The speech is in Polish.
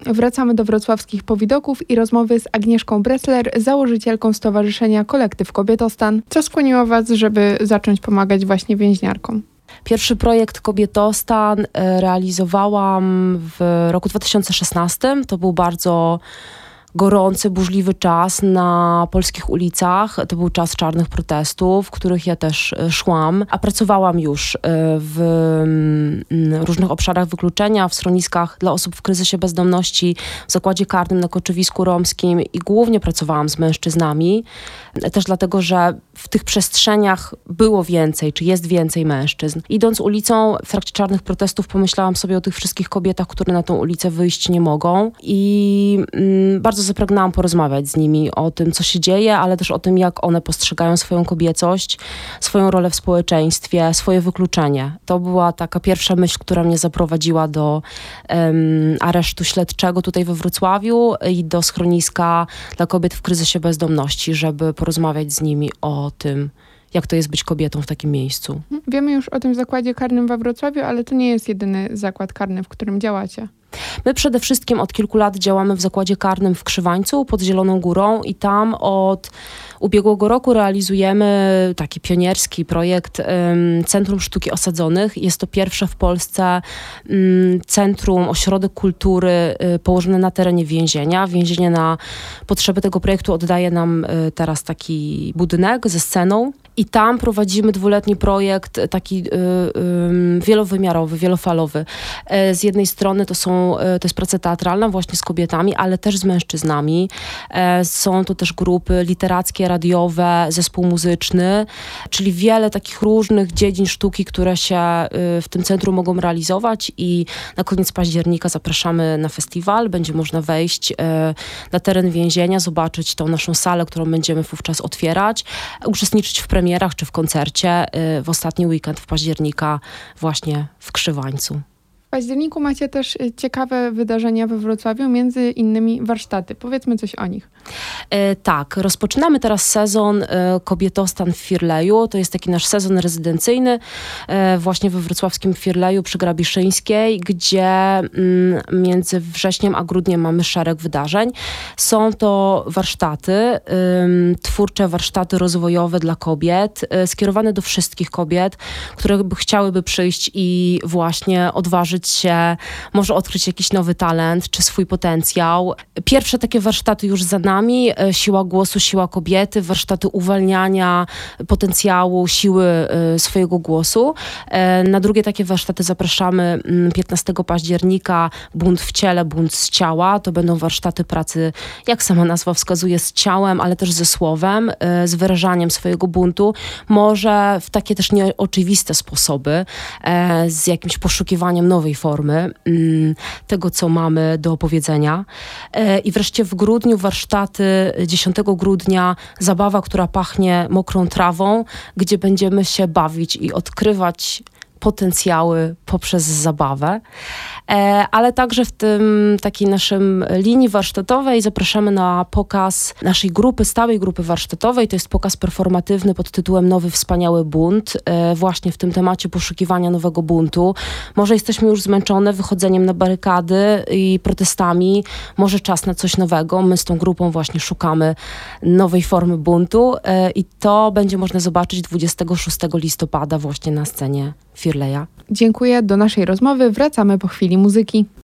Wracamy do wrocławskich powidoków i rozmowy z Agnieszką Bressler, założycielką Stowarzyszenia Kolektyw Kobietostan. Co skłoniło Was, żeby zacząć pomagać właśnie więźniarkom? Pierwszy projekt Kobietostan realizowałam w roku 2016. To był bardzo gorący, burzliwy czas na polskich ulicach. To był czas czarnych protestów, w których ja też szłam, a pracowałam już w różnych obszarach wykluczenia, w schroniskach dla osób w kryzysie bezdomności, w zakładzie karnym na Koczowisku Romskim i głównie pracowałam z mężczyznami. Też dlatego, że w tych przestrzeniach było więcej, czy jest więcej mężczyzn. Idąc ulicą w trakcie czarnych protestów pomyślałam sobie o tych wszystkich kobietach, które na tą ulicę wyjść nie mogą i bardzo zapragnęłam porozmawiać z nimi o tym, co się dzieje, ale też o tym, jak one postrzegają swoją kobiecość, swoją rolę w społeczeństwie, swoje wykluczenie. To była taka pierwsza myśl, która mnie zaprowadziła do aresztu śledczego tutaj we Wrocławiu i do schroniska dla kobiet w kryzysie bezdomności, żeby porozmawiać z nimi o tym, jak to jest być kobietą w takim miejscu. Wiemy już o tym zakładzie karnym we Wrocławiu, ale to nie jest jedyny zakład karny, w którym działacie. My przede wszystkim od kilku lat działamy w zakładzie karnym w Krzywańcu pod Zieloną Górą i tam od ubiegłego roku realizujemy taki pionierski projekt Centrum Sztuki Osadzonych. Jest to pierwsze w Polsce centrum, ośrodek kultury położone na terenie więzienia. Więzienie na potrzeby tego projektu oddaje nam teraz taki budynek ze sceną. I tam prowadzimy 2-letni projekt, taki wielowymiarowy, wielofalowy. Z jednej strony to jest praca teatralna właśnie z kobietami, ale też z mężczyznami. Są to też grupy literackie, radiowe, zespół muzyczny, czyli wiele takich różnych dziedzin sztuki, które się w tym centrum mogą realizować i na koniec października zapraszamy na festiwal. Będzie można wejść na teren więzienia, zobaczyć tą naszą salę, którą będziemy wówczas otwierać, uczestniczyć w premierach czy w koncercie w ostatni weekend w października właśnie w Krzywańcu. W październiku macie też ciekawe wydarzenia we Wrocławiu, między innymi warsztaty. Powiedzmy coś o nich. Tak, rozpoczynamy teraz sezon Kobietostan w Firleju. To jest taki nasz sezon rezydencyjny właśnie we wrocławskim Firleju przy Grabiszyńskiej, gdzie między wrześniem a grudniem mamy szereg wydarzeń. Są to warsztaty, twórcze warsztaty rozwojowe dla kobiet, skierowane do wszystkich kobiet, które by chciałyby przyjść i właśnie odważyć się, może odkryć jakiś nowy talent, czy swój potencjał. Pierwsze takie warsztaty już za nami, siła głosu, siła kobiety, warsztaty uwalniania potencjału, siły swojego głosu. Na drugie takie warsztaty zapraszamy 15 października, bunt w ciele, bunt z ciała. To będą warsztaty pracy, jak sama nazwa wskazuje, z ciałem, ale też ze słowem, z wyrażaniem swojego buntu. Może w takie też nieoczywiste sposoby, z jakimś poszukiwaniem nowej formy tego, co mamy do opowiedzenia. I wreszcie w grudniu warsztaty 10 grudnia zabawa, która pachnie mokrą trawą, gdzie będziemy się bawić i odkrywać potencjały poprzez zabawę, ale także w tym takiej naszym linii warsztatowej zapraszamy na pokaz naszej grupy, stałej grupy warsztatowej. To jest pokaz performatywny pod tytułem Nowy Wspaniały Bunt, właśnie w tym temacie poszukiwania nowego buntu. Może jesteśmy już zmęczone wychodzeniem na barykady i protestami, może czas na coś nowego. My z tą grupą właśnie szukamy nowej formy buntu i to będzie można zobaczyć 26 listopada właśnie na scenie Firleja. Dziękuję. Do naszej rozmowy wracamy po chwili muzyki.